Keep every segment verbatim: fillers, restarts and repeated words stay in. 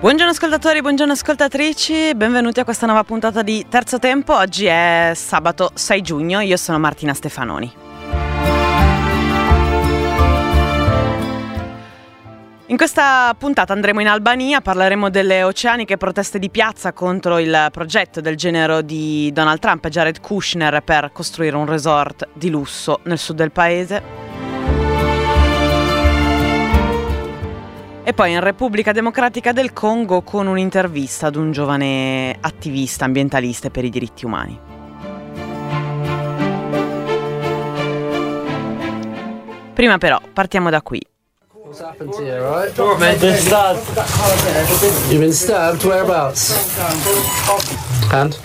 Buongiorno ascoltatori, buongiorno ascoltatrici, benvenuti a questa nuova puntata di Terzo Tempo. Oggi è sabato sei giugno, io sono Martina Stefanoni. In questa puntata andremo in Albania, parleremo delle oceaniche proteste di piazza contro il progetto del genero di Donald Trump e Jared Kushner per costruire un resort di lusso nel sud del paese. E poi in Repubblica Democratica del Congo con un'intervista ad un giovane attivista ambientalista per i diritti umani. Prima però partiamo da qui. What's happened to you, right? What, mate? Been stabbed. You've been stabbed? Whereabouts? Hand?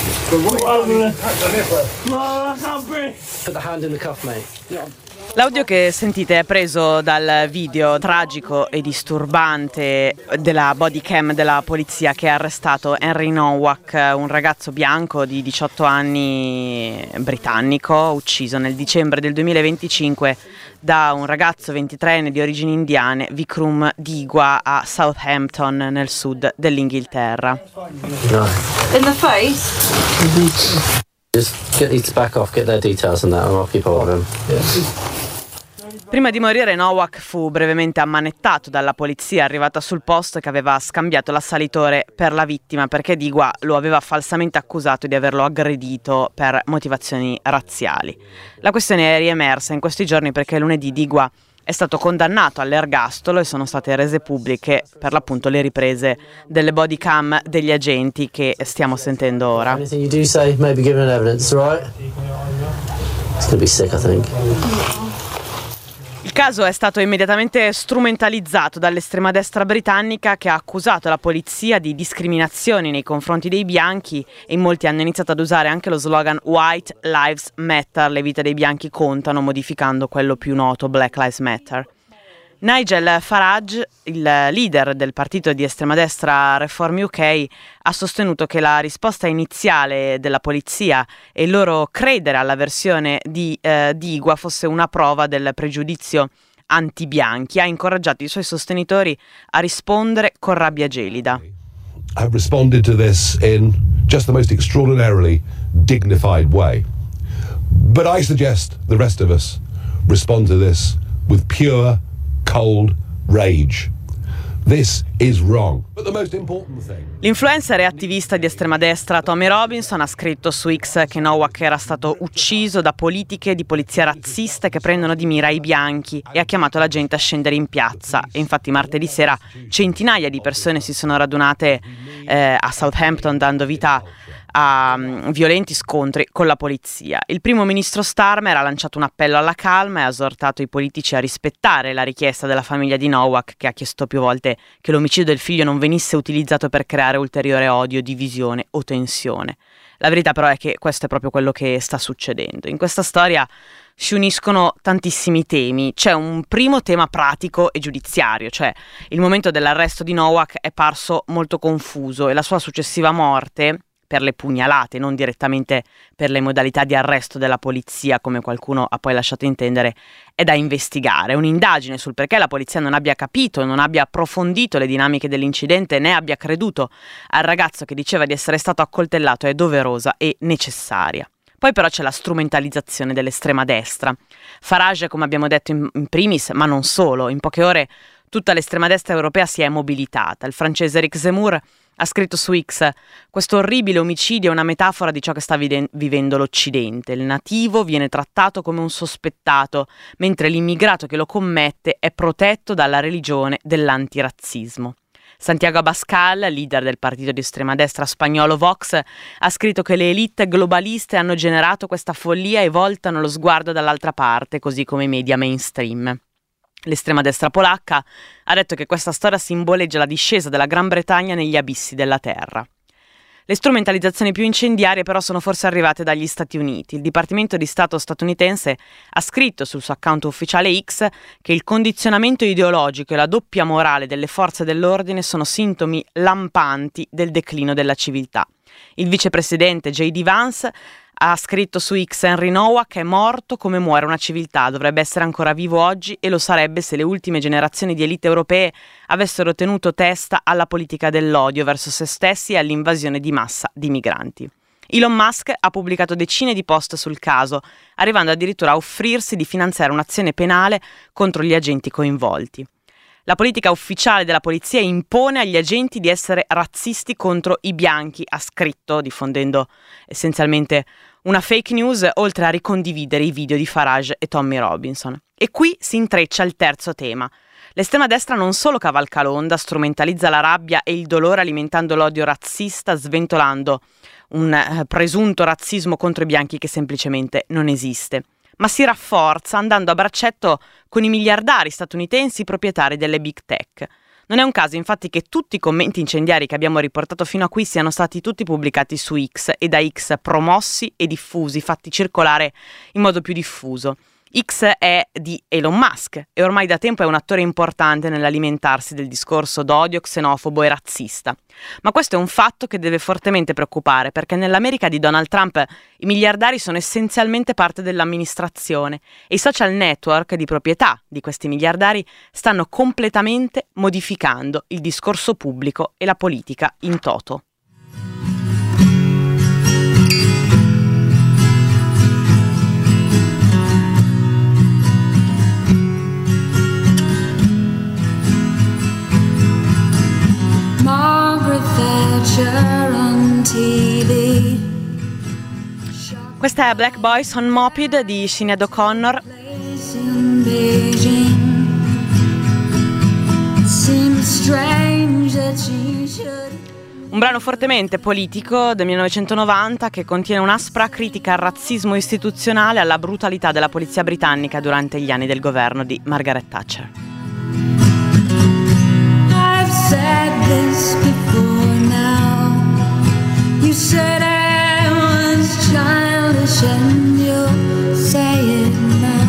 Put the hand in the cuff, mate. L'audio che sentite è preso dal video tragico e disturbante della bodycam della polizia che ha arrestato Henry Nowak, un ragazzo bianco di diciotto anni britannico, ucciso nel dicembre del duemilaventicinque da un ragazzo ventitreenne di origini indiane, Vikram Digwa, a Southampton, nel sud dell'Inghilterra. In the face? Just get these back off, get their details and that, and I'll keep hold of him. Yeah. Prima di morire Nowak fu brevemente ammanettato dalla polizia arrivata sul posto che aveva scambiato l'assalitore per la vittima perché Digwa lo aveva falsamente accusato di averlo aggredito per motivazioni razziali. La questione è riemersa in questi giorni perché lunedì Digwa è stato condannato all'ergastolo e sono state rese pubbliche per l'appunto le riprese delle bodycam degli agenti che stiamo sentendo ora. Anything you do say, maybe give an evidence, right? It's gonna be sick, I think. Il caso è stato immediatamente strumentalizzato dall'estrema destra britannica che ha accusato la polizia di discriminazioni nei confronti dei bianchi e in molti hanno iniziato ad usare anche lo slogan White Lives Matter, le vite dei bianchi contano, modificando quello più noto Black Lives Matter. Nigel Farage, il leader del partito di estrema destra Reform U K, ha sostenuto che la risposta iniziale della polizia e il loro credere alla versione di eh, Digwa fosse una prova del pregiudizio anti-bianchi. Ha incoraggiato i suoi sostenitori a rispondere con rabbia gelida. Have responded to this in just the most extraordinarily dignified way. But I suggest the rest of us respond to this with pure cold rage. This is wrong. But the most important thing. L'influencer e attivista di estrema destra Tommy Robinson ha scritto su X che Nowak era stato ucciso da politiche di polizia razziste che prendono di mira i bianchi e ha chiamato la gente a scendere in piazza. E infatti martedì sera centinaia di persone si sono radunate eh, a Southampton dando vita a um, violenti scontri con la polizia. Il primo ministro Starmer ha lanciato un appello alla calma e ha esortato i politici a rispettare la richiesta della famiglia di Nowak, che ha chiesto più volte che l'omicidio del figlio non venisse utilizzato per creare ulteriore odio, divisione o tensione. La verità però è che questo è proprio quello che sta succedendo. In questa storia si uniscono tantissimi temi. C'è un primo tema pratico e giudiziario, cioè il momento dell'arresto di Nowak è parso molto confuso e la sua successiva morte, per le pugnalate, non direttamente per le modalità di arresto della polizia, come qualcuno ha poi lasciato intendere, è da investigare. Un'indagine sul perché la polizia non abbia capito, non abbia approfondito le dinamiche dell'incidente, né abbia creduto al ragazzo che diceva di essere stato accoltellato è doverosa e necessaria. Poi però c'è la strumentalizzazione dell'estrema destra. Farage, come abbiamo detto in, in primis, ma non solo, in poche ore tutta l'estrema destra europea si è mobilitata. Il francese Eric Zemmour ha scritto su X: questo orribile omicidio è una metafora di ciò che sta vide- vivendo l'Occidente. Il nativo viene trattato come un sospettato, mentre l'immigrato che lo commette è protetto dalla religione dell'antirazzismo. Santiago Abascal, leader del partito di estrema destra spagnolo Vox, ha scritto che le elite globaliste hanno generato questa follia e voltano lo sguardo dall'altra parte, così come i media mainstream. L'estrema destra polacca ha detto che questa storia simboleggia la discesa della Gran Bretagna negli abissi della terra. Le strumentalizzazioni più incendiarie però sono forse arrivate dagli Stati Uniti. Il Dipartimento di Stato statunitense ha scritto sul suo account ufficiale X che il condizionamento ideologico e la doppia morale delle forze dell'ordine sono sintomi lampanti del declino della civiltà. Il vicepresidente J D Vance Ha scritto su X Henry Nowak: è morto come muore una civiltà, dovrebbe essere ancora vivo oggi e lo sarebbe se le ultime generazioni di elite europee avessero tenuto testa alla politica dell'odio verso se stessi e all'invasione di massa di migranti. Elon Musk ha pubblicato decine di post sul caso, arrivando addirittura a offrirsi di finanziare un'azione penale contro gli agenti coinvolti. La politica ufficiale della polizia impone agli agenti di essere razzisti contro i bianchi, ha scritto, diffondendo essenzialmente una fake news, oltre a ricondividere i video di Farage e Tommy Robinson. E qui si intreccia il terzo tema. L'estrema destra non solo cavalca l'onda, strumentalizza la rabbia e il dolore alimentando l'odio razzista, sventolando un eh, presunto razzismo contro i bianchi che semplicemente non esiste, ma si rafforza andando a braccetto con i miliardari statunitensi proprietari delle big tech. Non è un caso infatti che tutti i commenti incendiari che abbiamo riportato fino a qui siano stati tutti pubblicati su X e da X promossi e diffusi, fatti circolare in modo più diffuso. X è di Elon Musk e ormai da tempo è un attore importante nell'alimentarsi del discorso d'odio xenofobo e razzista. Ma questo è un fatto che deve fortemente preoccupare, perché nell'America di Donald Trump i miliardari sono essenzialmente parte dell'amministrazione e i social network di proprietà di questi miliardari stanno completamente modificando il discorso pubblico e la politica in toto. Questa è Black Boys on Moped di Sinead O'Connor. Un brano fortemente politico del millenovecentonovanta che contiene un'aspra critica al razzismo istituzionale e alla brutalità della polizia britannica durante gli anni del governo di Margaret Thatcher. I've said this before now. You said I was childish and you'll say it now.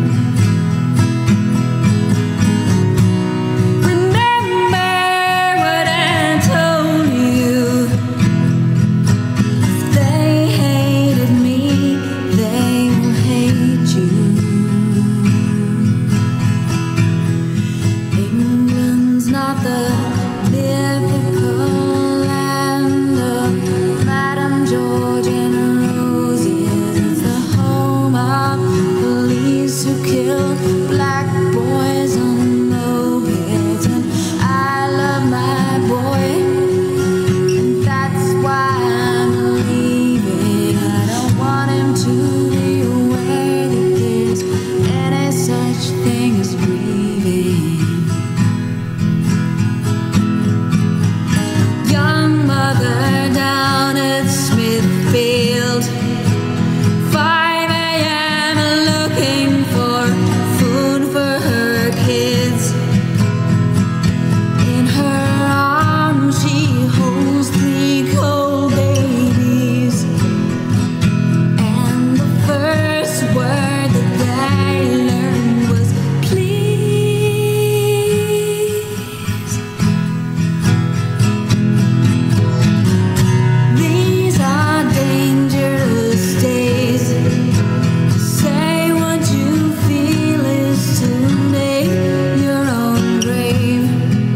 Remember what I told you. If they hated me, they will hate you. England's not the mythical land of Madame George and Roses. It's the home of police who kill black boys on mopeds. And I love my boy, and that's why I'm leaving. I don't want him to be aware that there's any such thing as grieving. Young mother down at Smithfield, five a.m. looking for food for her kids. In her arms she holds three cold babies, and the first word that they learned was please. These are dangerous days. To say what you feel is to make your own grave.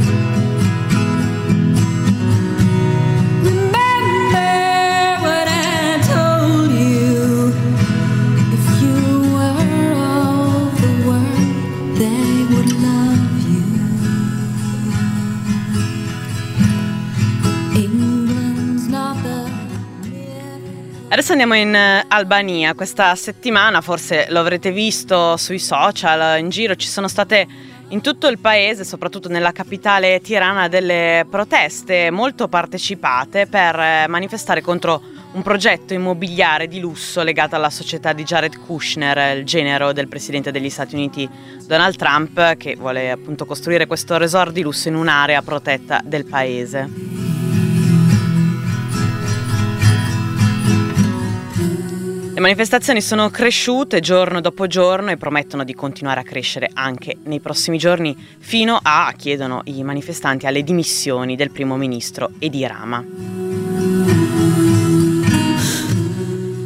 Remember what I told you. If you were of the world, they would love you. England's not the Adesso andiamo in eh, Albania. Questa settimana, forse lo avrete visto sui social, in giro ci sono state in tutto il paese, soprattutto nella capitale Tirana, delle proteste molto partecipate per eh, manifestare contro un progetto immobiliare di lusso legato alla società di Jared Kushner, il genero del presidente degli Stati Uniti Donald Trump, che vuole appunto costruire questo resort di lusso in un'area protetta del paese. Le manifestazioni sono cresciute giorno dopo giorno e promettono di continuare a crescere anche nei prossimi giorni, fino a, chiedono i manifestanti, alle dimissioni del primo ministro Edi Rama.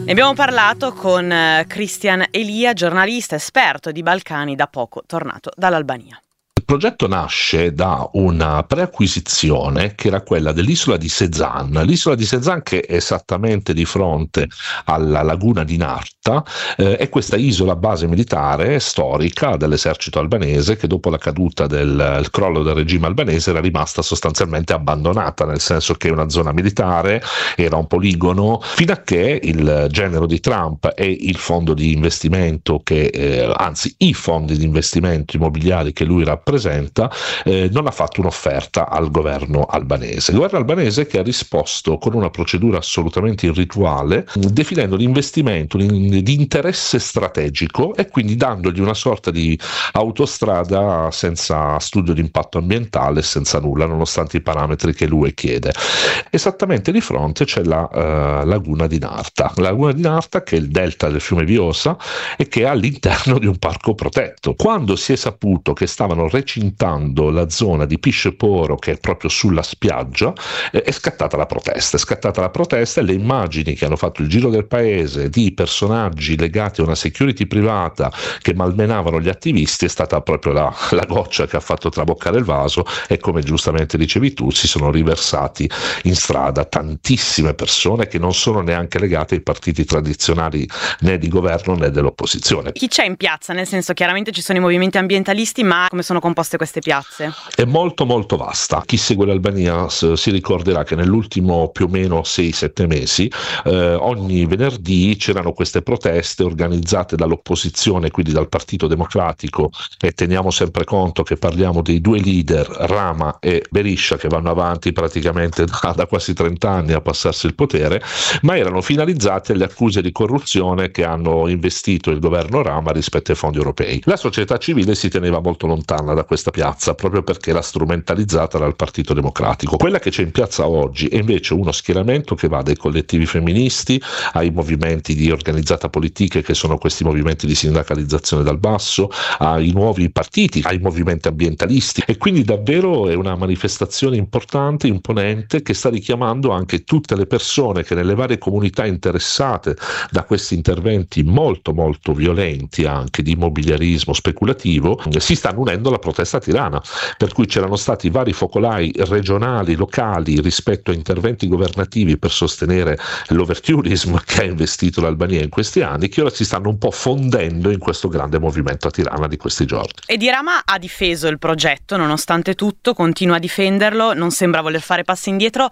Ne abbiamo parlato con Cristian Elia, giornalista esperto di Balcani, da poco tornato dall'Albania. Il progetto nasce da una preacquisizione che era quella dell'isola di Sezan. L'isola di Sezan, che è esattamente di fronte alla laguna di Narta, eh, è questa isola base militare storica dell'esercito albanese che dopo la caduta del il crollo del regime albanese era rimasta sostanzialmente abbandonata, nel senso che è una zona militare, era un poligono, fino a che il genero di Trump e il fondo di investimento che, eh, anzi i fondi di investimento immobiliari che lui rappresenta presenta, eh, non ha fatto un'offerta al governo albanese. Il governo albanese che ha risposto con una procedura assolutamente irrituale, definendo l'investimento di interesse strategico e quindi dandogli una sorta di autostrada senza studio di impatto ambientale, senza nulla, nonostante i parametri che l'U E chiede. Esattamente di fronte c'è la uh, laguna di Narta. La laguna di Narta, che è il delta del fiume Vjosa e che è all'interno di un parco protetto. Quando si è saputo che stavano recintando la zona di Pisceporo, che è proprio sulla spiaggia, eh, è scattata la protesta. È scattata la protesta e le immagini che hanno fatto il giro del paese di personaggi legati a una security privata che malmenavano gli attivisti è stata proprio la, la goccia che ha fatto traboccare il vaso, e come giustamente dicevi tu si sono riversati in strada tantissime persone che non sono neanche legate ai partiti tradizionali né di governo né dell'opposizione. Chi c'è in piazza? Nel senso, chiaramente ci sono i movimenti ambientalisti, ma come sono composte queste piazze? È molto molto vasta. Chi segue l'Albania si ricorderà che nell'ultimo più o meno sei sette mesi eh, ogni venerdì c'erano queste proteste organizzate dall'opposizione, quindi dal Partito Democratico, e teniamo sempre conto che parliamo dei due leader Rama e Berisha che vanno avanti praticamente da, da quasi trenta anni a passarsi il potere, ma erano finalizzate alle accuse di corruzione che hanno investito il governo Rama rispetto ai fondi europei. La società civile si teneva molto lontana da questa piazza proprio perché era strumentalizzata dal Partito Democratico. Quella che c'è in piazza oggi è invece uno schieramento che va dai collettivi femministi ai movimenti di organizzata politica, che sono questi movimenti di sindacalizzazione dal basso, ai nuovi partiti, ai movimenti ambientalisti, e quindi davvero è una manifestazione importante, imponente, che sta richiamando anche tutte le persone che nelle varie comunità interessate da questi interventi molto molto violenti anche di immobiliarismo speculativo si stanno unendo alla protesta tirana, per cui c'erano stati vari focolai regionali, locali rispetto a interventi governativi per sostenere l'overtourism che ha investito l'Albania in questi anni, che ora si stanno un po' fondendo in questo grande movimento a Tirana di questi giorni. Edi Rama ha difeso il progetto nonostante tutto, continua a difenderlo, non sembra voler fare passi indietro.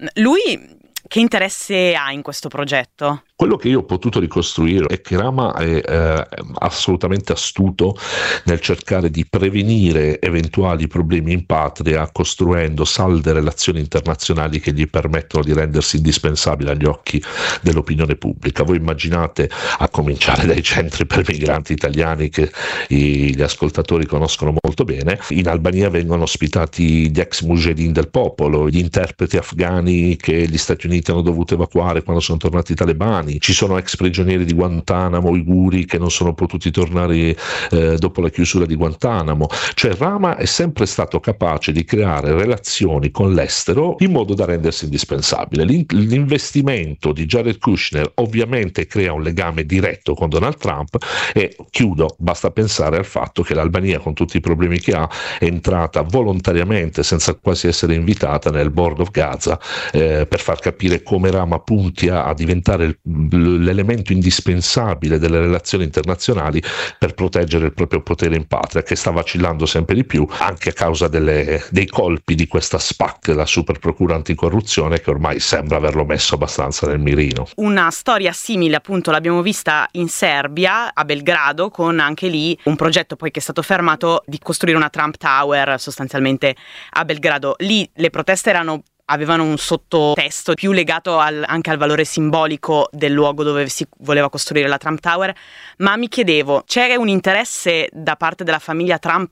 Lui che interesse ha in questo progetto? Quello che io ho potuto ricostruire è che Rama è eh, assolutamente astuto nel cercare di prevenire eventuali problemi in patria, costruendo salde relazioni internazionali che gli permettono di rendersi indispensabile agli occhi dell'opinione pubblica. Voi immaginate, a cominciare dai centri per migranti italiani che i, gli ascoltatori conoscono molto bene, in Albania vengono ospitati gli ex mujahideen del popolo, gli interpreti afghani che gli Stati Uniti hanno dovuto evacuare quando sono tornati i talebani. Ci sono ex prigionieri di Guantanamo, uiguri, che non sono potuti tornare eh, dopo la chiusura di Guantanamo. Cioè Rama è sempre stato capace di creare relazioni con l'estero in modo da rendersi indispensabile. L'in- l'investimento di Jared Kushner ovviamente crea un legame diretto con Donald Trump, e chiudo, basta pensare al fatto che l'Albania, con tutti i problemi che ha, è entrata volontariamente, senza quasi essere invitata, nel Board of Gaza, eh, per far capire come Rama punti a, a diventare il l'elemento indispensabile delle relazioni internazionali per proteggere il proprio potere in patria, che sta vacillando sempre di più anche a causa delle, dei colpi di questa SPAC, la super procura anticorruzione, che ormai sembra averlo messo abbastanza nel mirino. Una storia simile appunto l'abbiamo vista in Serbia, a Belgrado, con anche lì un progetto poi che è stato fermato di costruire una Trump Tower sostanzialmente a Belgrado. Lì le proteste erano avevano un sottotesto più legato al, anche al valore simbolico del luogo dove si voleva costruire la Trump Tower, ma mi chiedevo, c'è un interesse da parte della famiglia Trump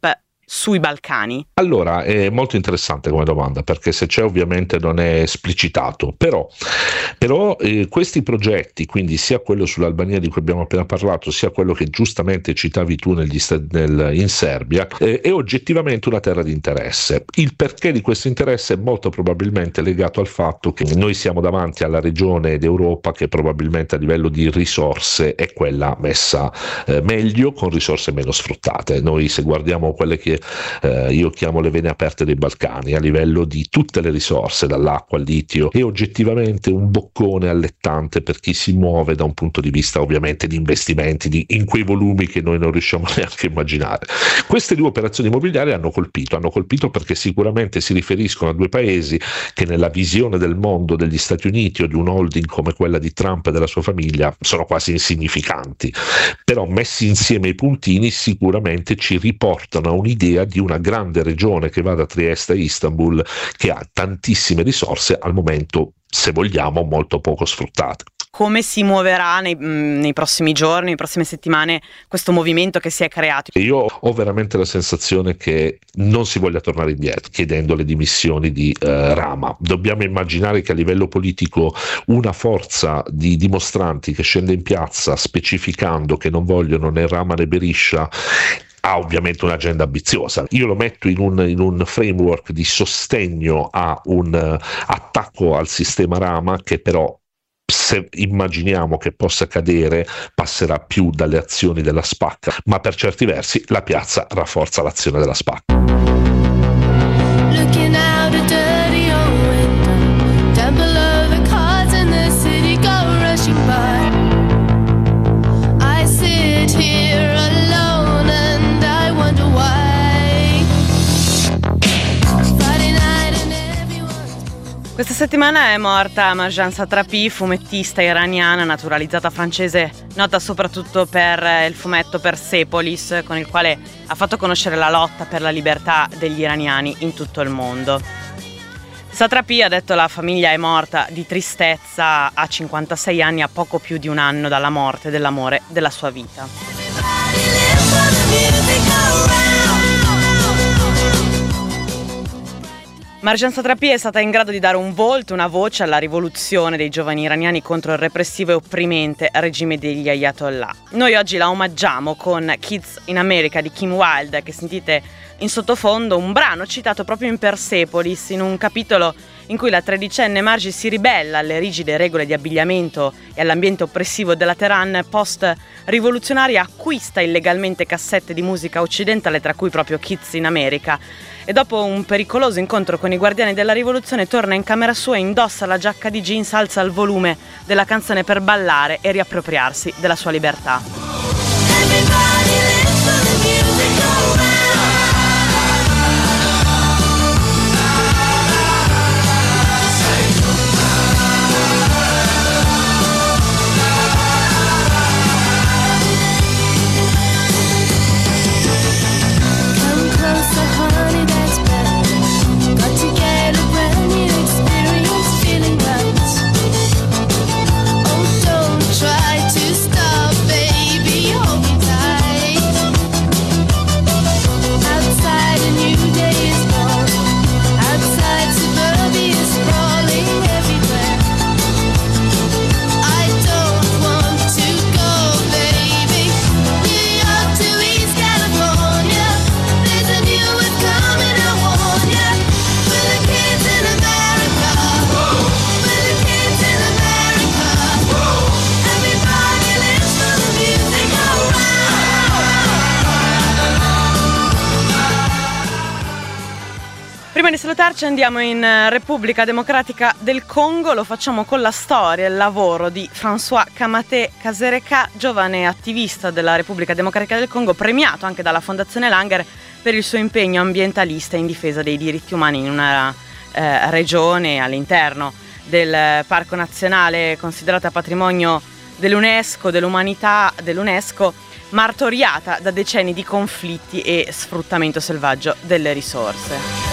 sui Balcani? Allora, è molto interessante come domanda, perché se c'è ovviamente non è esplicitato, però, però eh, questi progetti, quindi sia quello sull'Albania di cui abbiamo appena parlato, sia quello che giustamente citavi tu negli sta- nel, in Serbia, eh, è oggettivamente una terra di interesse. Il perché di questo interesse è molto probabilmente legato al fatto che noi siamo davanti alla regione d'Europa che probabilmente a livello di risorse è quella messa eh, meglio, con risorse meno sfruttate. Noi, se guardiamo quelle che Eh, io chiamo le vene aperte dei Balcani, a livello di tutte le risorse, dall'acqua al litio, è oggettivamente un boccone allettante per chi si muove da un punto di vista ovviamente di investimenti di, in quei volumi che noi non riusciamo neanche a immaginare. Queste due operazioni immobiliari hanno colpito, hanno colpito perché sicuramente si riferiscono a due paesi che nella visione del mondo degli Stati Uniti o di un holding come quella di Trump e della sua famiglia sono quasi insignificanti, però messi insieme i puntini sicuramente ci riportano a un'idea di una grande regione che va da Trieste a Istanbul, che ha tantissime risorse, al momento, se vogliamo, molto poco sfruttate. Come si muoverà nei, nei prossimi giorni, nelle prossime settimane, questo movimento che si è creato? Io ho veramente la sensazione che non si voglia tornare indietro chiedendo le dimissioni di eh, Rama. Dobbiamo immaginare che a livello politico una forza di dimostranti che scende in piazza specificando che non vogliono né Rama né Berisha ha ovviamente un'agenda ambiziosa. Io lo metto in un, in un framework di sostegno a un uh, attacco al sistema Rama che però, se immaginiamo che possa cadere, passerà più dalle azioni della SPAC, ma per certi versi la piazza rafforza l'azione della SPAC. Looking out a dirty old window, down below the cars in the city go rushing by. I sit here alone and I wonder why. Friday night and everyone's... Questa settimana è morta Marjane Satrapi, fumettista iraniana naturalizzata francese, nota soprattutto per il fumetto Persepolis, con il quale ha fatto conoscere la lotta per la libertà degli iraniani in tutto il mondo. Satrapi ha detto: la famiglia è morta di tristezza a cinquantasei anni, a poco più di un anno dalla morte dell'amore della sua vita. Marjane Satrapi è stata in grado di dare un volto, una voce alla rivoluzione dei giovani iraniani contro il repressivo e opprimente regime degli Ayatollah. Noi oggi la omaggiamo con Kids in America di Kim Wilde, che sentite in sottofondo, un brano citato proprio in Persepolis, in un capitolo in cui la tredicenne Margie si ribella alle rigide regole di abbigliamento e all'ambiente oppressivo della Teheran post-rivoluzionaria, acquista illegalmente cassette di musica occidentale, tra cui proprio Kids in America, e dopo un pericoloso incontro con i guardiani della rivoluzione torna in camera sua, indossa la giacca di jeans, alza il volume della canzone per ballare e riappropriarsi della sua libertà. Prima di salutarci andiamo in Repubblica Democratica del Congo, lo facciamo con la storia e il lavoro di François Kamaté Kasereka, giovane attivista della Repubblica Democratica del Congo, premiato anche dalla Fondazione Langer per il suo impegno ambientalista in difesa dei diritti umani in una eh, regione all'interno del Parco Nazionale considerata patrimonio dell'UNESCO, dell'umanità dell'UNESCO, martoriata da decenni di conflitti e sfruttamento selvaggio delle risorse.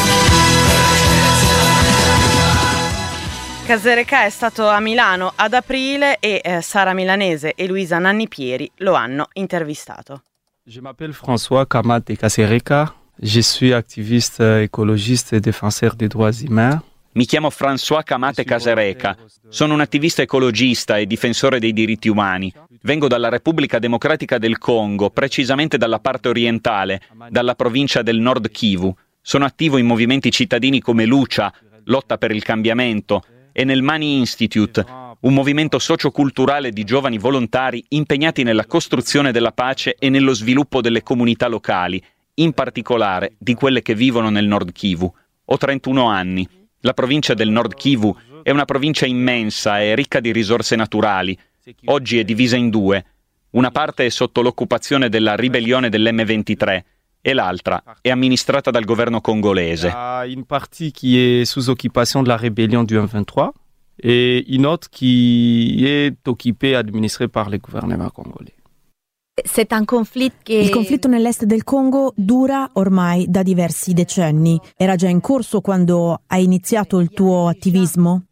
Kasereka è stato a Milano ad aprile e eh, Sara Milanese e Luisa Nanni Pieri lo hanno intervistato. Je m'appelle François Kamaté Kasereka. Je suis activiste écologiste et défenseur des droits humains. Mi chiamo François Kamate Kasereka, sono un attivista ecologista e difensore dei diritti umani. Vengo dalla Repubblica Democratica del Congo, precisamente dalla parte orientale, dalla provincia del Nord Kivu. Sono attivo in movimenti cittadini come Lucha, Lotta per il Cambiamento, e nel Mani Institute, un movimento socioculturale di giovani volontari impegnati nella costruzione della pace e nello sviluppo delle comunità locali, in particolare di quelle che vivono nel Nord Kivu. Ho trentuno anni. La provincia del Nord Kivu è una provincia immensa e ricca di risorse naturali. Oggi è divisa in due. Una parte è sotto l'occupazione della ribellione dell'emme ventitré e l'altra è amministrata dal governo congolese. Une partie qui est sous occupation de la rébellion du emme ventitré et une autre qui est occupée et administrée par le gouvernement congolais. Il conflitto nell'est del Congo dura ormai da diversi decenni. Era già in corso quando hai iniziato il tuo attivismo?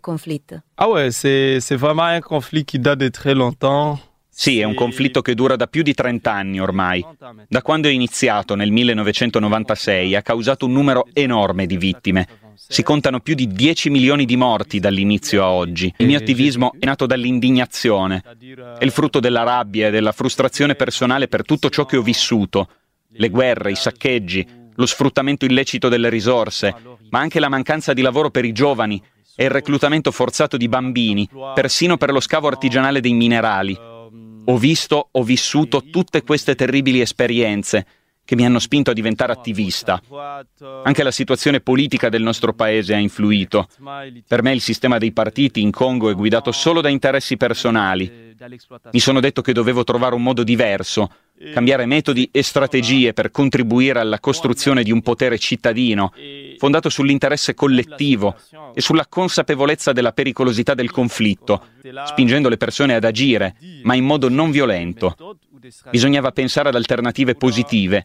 Ah ouais, c'est, c'est vraiment un conflit qui date de très longtemps. Sì, è un conflitto che dura da più di trent'anni ormai. Da quando è iniziato nel millenovecentonovantasei ha causato un numero enorme di vittime. Si contano più di dieci milioni di morti dall'inizio a oggi. Il mio attivismo è nato dall'indignazione. È il frutto della rabbia e della frustrazione personale per tutto ciò che ho vissuto. Le guerre, i saccheggi, lo sfruttamento illecito delle risorse, ma anche la mancanza di lavoro per i giovani e il reclutamento forzato di bambini, persino per lo scavo artigianale dei minerali. Ho visto, ho vissuto tutte queste terribili esperienze che mi hanno spinto a diventare attivista. Anche la situazione politica del nostro paese ha influito. Per me il sistema dei partiti in Congo è guidato solo da interessi personali. Mi sono detto che dovevo trovare un modo diverso, cambiare metodi e strategie per contribuire alla costruzione di un potere cittadino, fondato sull'interesse collettivo e sulla consapevolezza della pericolosità del conflitto, spingendo le persone ad agire, ma in modo non violento. Bisognava pensare ad alternative positive.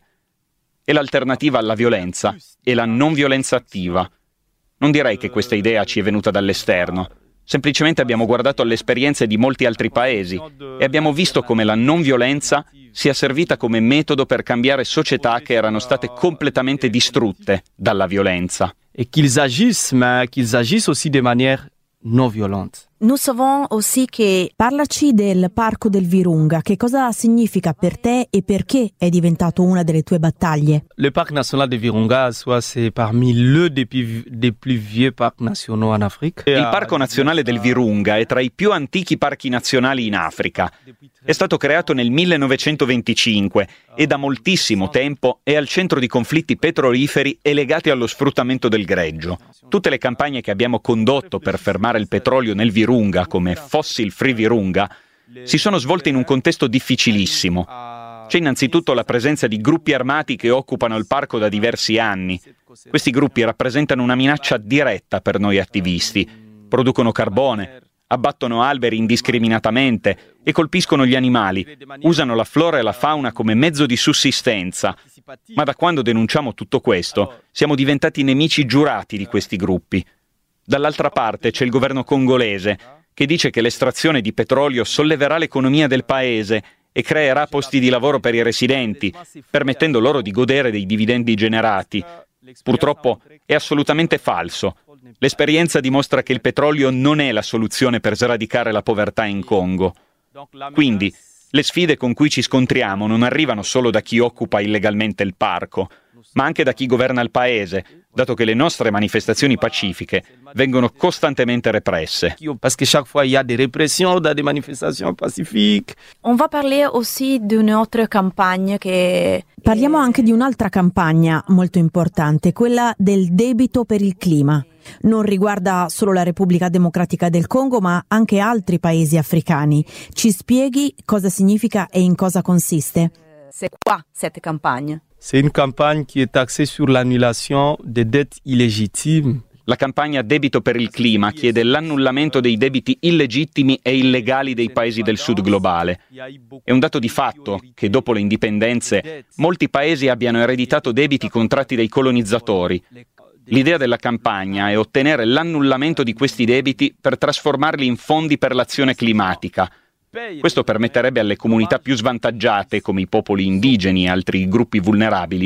E l'alternativa alla violenza è la non violenza attiva. Non direi che questa idea ci è venuta dall'esterno. Semplicemente abbiamo guardato alle esperienze di molti altri paesi e abbiamo visto come la non violenza sia servita come metodo per cambiare società che erano state completamente distrutte dalla violenza. Et qu'ils agissent, mais qu'ils agissent aussi de manière non violente. Nous savons aussi che parlaci del Parco del Virunga. Che cosa significa per te e perché è diventato una delle tue battaglie? Le Parc national de Virunga, soit c'est parmi le des plus, des plus vieux parcs nationaux en Afrique. Il Parco nazionale del Virunga è tra i più antichi parchi nazionali in Africa. È stato creato nel millenovecentoventicinque e da moltissimo tempo è al centro di conflitti petroliferi e legati allo sfruttamento del greggio. Tutte le campagne che abbiamo condotto per fermare il petrolio nel Virunga, come Fossil Free Virunga, si sono svolte in un contesto difficilissimo. C'è innanzitutto la presenza di gruppi armati che occupano il parco da diversi anni. Questi gruppi rappresentano una minaccia diretta per noi attivisti. Producono carbone, abbattono alberi indiscriminatamente e colpiscono gli animali. Usano la flora e la fauna come mezzo di sussistenza. Ma da quando denunciamo tutto questo, siamo diventati nemici giurati di questi gruppi. Dall'altra parte c'è il governo congolese, che dice che l'estrazione di petrolio solleverà l'economia del paese e creerà posti di lavoro per i residenti, permettendo loro di godere dei dividendi generati. Purtroppo è assolutamente falso. L'esperienza dimostra che il petrolio non è la soluzione per sradicare la povertà in Congo. Quindi, le sfide con cui ci scontriamo non arrivano solo da chi occupa illegalmente il parco, ma anche da chi governa il paese, dato che le nostre manifestazioni pacifiche vengono costantemente represse. Parce que chaque fois il y a des répressions dans des manifestations pacifiques. On va parler aussi d'une autre campagne che Parliamo anche di un'altra campagna molto importante, quella del debito per il clima. Non riguarda solo la Repubblica Democratica del Congo, ma anche altri paesi africani. Ci spieghi cosa significa e in cosa consiste? C'est quoi cette campagne? C'est une campagne qui est axée sur l'annulation des dettes illégitimes. La campagna Debito per il clima chiede l'annullamento dei debiti illegittimi e illegali dei paesi del sud globale. È un dato di fatto che dopo le indipendenze molti paesi abbiano ereditato debiti contratti dai colonizzatori. L'idea della campagna è ottenere l'annullamento di questi debiti per trasformarli in fondi per l'azione climatica. Questo permetterebbe alle comunità più svantaggiate, come i popoli indigeni e altri gruppi vulnerabili,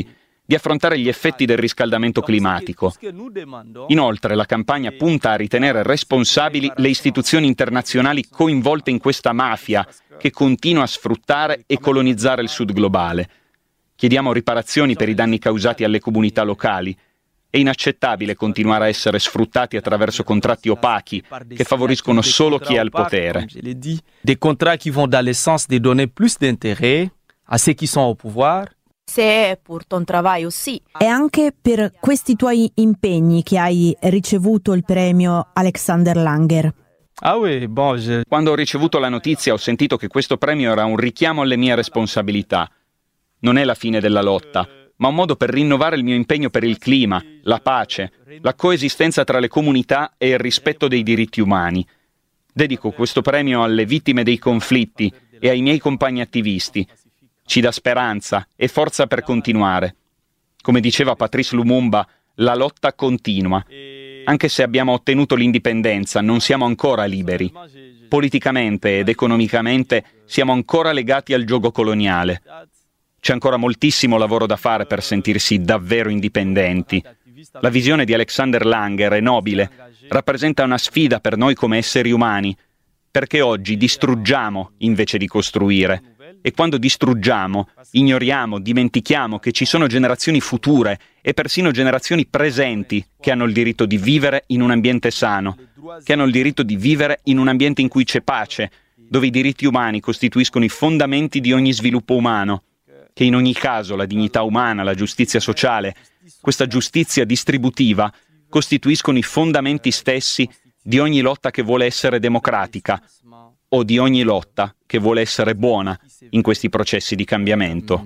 di affrontare gli effetti del riscaldamento climatico. Inoltre, la campagna punta a ritenere responsabili le istituzioni internazionali coinvolte in questa mafia che continua a sfruttare e colonizzare il sud globale. Chiediamo riparazioni per i danni causati alle comunità locali. È inaccettabile continuare a essere sfruttati attraverso contratti opachi che favoriscono solo chi ha il potere. Des contrats qui vont dans le sens de donner plus d'intérêt à ceux qui sont au pouvoir. Se pur ton travaglio sì. È anche per questi tuoi impegni che hai ricevuto il premio Alexander Langer. Ah oui, bon, je... Quando ho ricevuto la notizia ho sentito che questo premio era un richiamo alle mie responsabilità. Non è la fine della lotta, ma un modo per rinnovare il mio impegno per il clima, la pace, la coesistenza tra le comunità e il rispetto dei diritti umani. Dedico questo premio alle vittime dei conflitti e ai miei compagni attivisti. Ci dà speranza e forza per continuare. Come diceva Patrice Lumumba, la lotta continua. Anche se abbiamo ottenuto l'indipendenza, non siamo ancora liberi. Politicamente ed economicamente siamo ancora legati al giogo coloniale. C'è ancora moltissimo lavoro da fare per sentirsi davvero indipendenti. La visione di Alexander Langer è nobile, rappresenta una sfida per noi come esseri umani, perché oggi distruggiamo invece di costruire. E quando distruggiamo, ignoriamo, dimentichiamo che ci sono generazioni future e persino generazioni presenti che hanno il diritto di vivere in un ambiente sano, che hanno il diritto di vivere in un ambiente in cui c'è pace, dove i diritti umani costituiscono i fondamenti di ogni sviluppo umano, che in ogni caso la dignità umana, la giustizia sociale, questa giustizia distributiva, costituiscono i fondamenti stessi di ogni lotta che vuole essere democratica, o di ogni lotta che vuole essere buona in questi processi di cambiamento.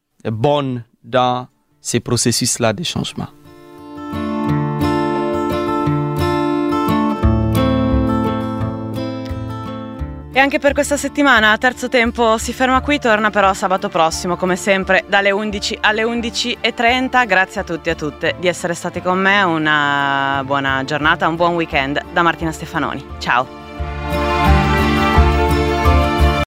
Bonne dans ces processus-là de changement. E anche per questa settimana Terzo Tempo si ferma qui, torna però sabato prossimo, come sempre, dalle undici alle undici e trenta. Grazie a tutti e a tutte di essere stati con me, una buona giornata, un buon weekend da Martina Stefanoni. Ciao!